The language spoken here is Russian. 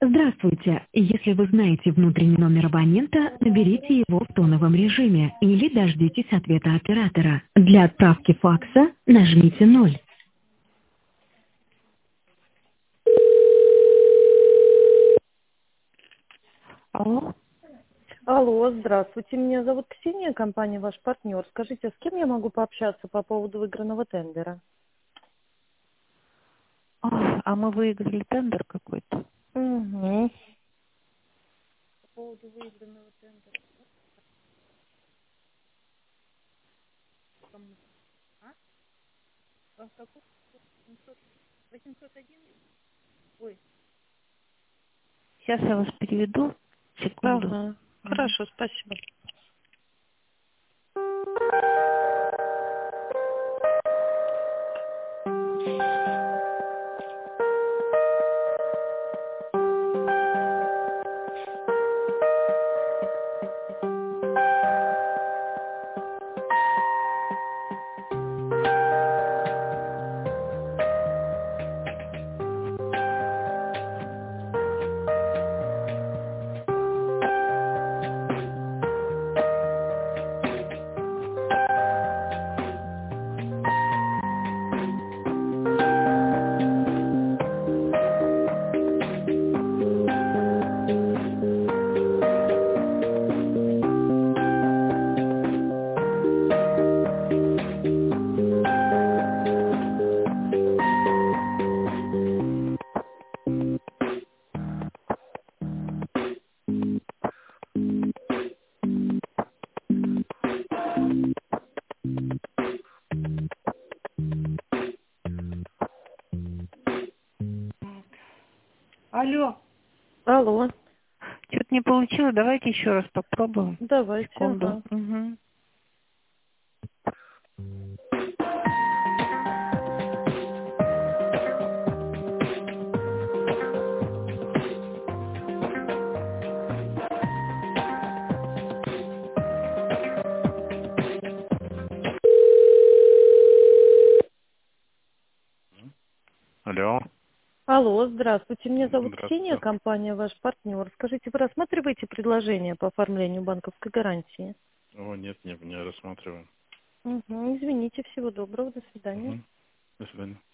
Здравствуйте. Если вы знаете внутренний номер абонента, наберите его в тоновом режиме или дождитесь ответа оператора. Для отправки факса нажмите 0. Алло. Алло, здравствуйте, меня зовут Ксения, компания «Ваш партнер». Скажите, с кем я могу пообщаться по поводу выигранного тендера? А мы выиграли тендер какой-то. Угу. По поводу выигранного тендера. А какой? 801? Ой. Сейчас я вас переведу. Секунду. Ага, хорошо, спасибо. Алло. Алло, Что-то не получилось. Давайте еще раз попробуем. давайте, Секунду. ага. Угу. Алло, Алло, здравствуйте, меня зовут Ксения, здравствуйте. компания «Ваш партнер». Скажите, вы рассматриваете предложение по оформлению банковской гарантии? О, нет, не рассматриваем. Угу, извините, всего доброго, до свидания. Угу. До свидания.